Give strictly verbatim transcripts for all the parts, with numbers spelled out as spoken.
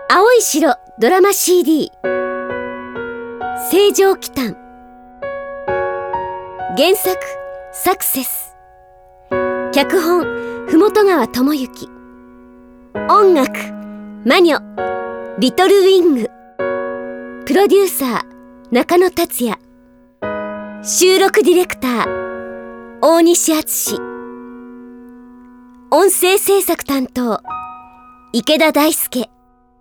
青い城ドラマ シーディー 清浄祈祷。原作サクセス、脚本麓川智之、音楽マニョリトルウィング、プロデューサー中野達也、収録ディレクター大西敦、音声制作担当池田大輔。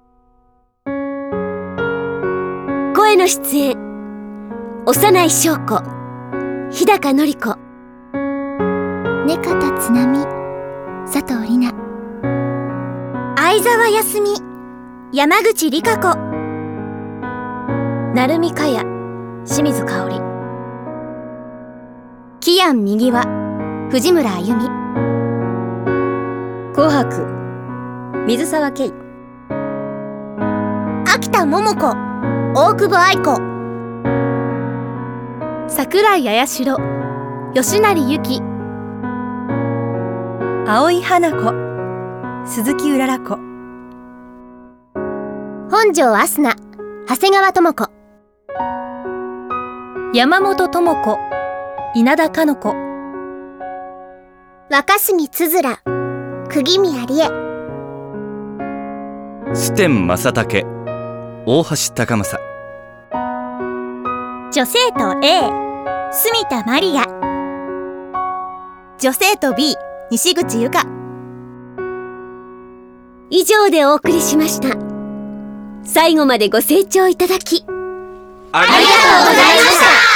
声の出演幼い翔子、日高のり子、 根方つなみ、佐藤里奈、相沢康美、山口理香子、 成美香也、清水香織、 キアン右輪、藤村あゆみ、 紅白水沢圭、 秋田桃子、大久保愛子、 桜井綾代、吉成由紀、青井花子、鈴木うらら子、 本庄明日菜、長谷川智子、 山本智子、稲田かの子、 若杉つづら、釘宮理恵、 須天正武、大橋貴正、 女生徒 A、住田まりや、 女生徒 B、西口ゆか。 以上でお送りしました。最後までご清聴いただきありがとうございました。